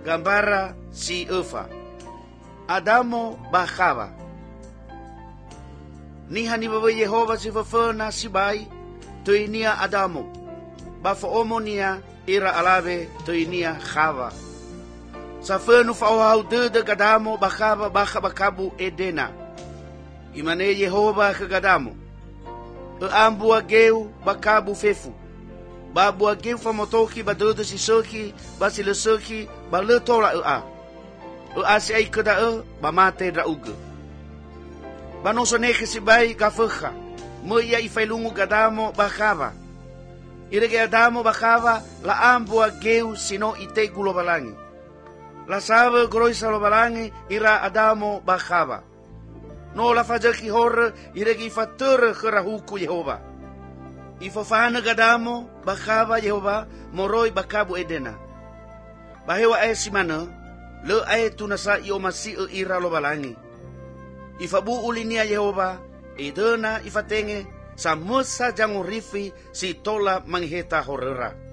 gambara si Efa. Adamo ba Hawa. Niha ni baba Yehova si fafana si bai, toinia Adamo. Ba foomo nia ira alabe toinia Hawa. Sa fenu fauhau dede gadamo ba Hawa baka bakabu Edena. Imane Yehova ke gadamo. Ambu ageu bakabu fefu. Babu ageu famotoki ba dede si soki, ba si lesoki, ba letola si ai kada ba mate dra uge. Banoso neke si bai gafecha. Mo ia i failungu gadamo ba Hawa. Irege Adamo ba Hawa la ambu ageu sino ite gulo balangi. La sabe groisa lo balangi ira Adamo ba Hawa. No la fajaki hor iregi fatur kharahuku Yehova. Ifofana gadamo ba Hawa Yehova moroi bakabu Edena. Bahewa e simana le e tunasa i o masi ira lo balangi. Ifabu ulinia Yehova edena ifatenge sa musa jangurifi si tola mangheta horera.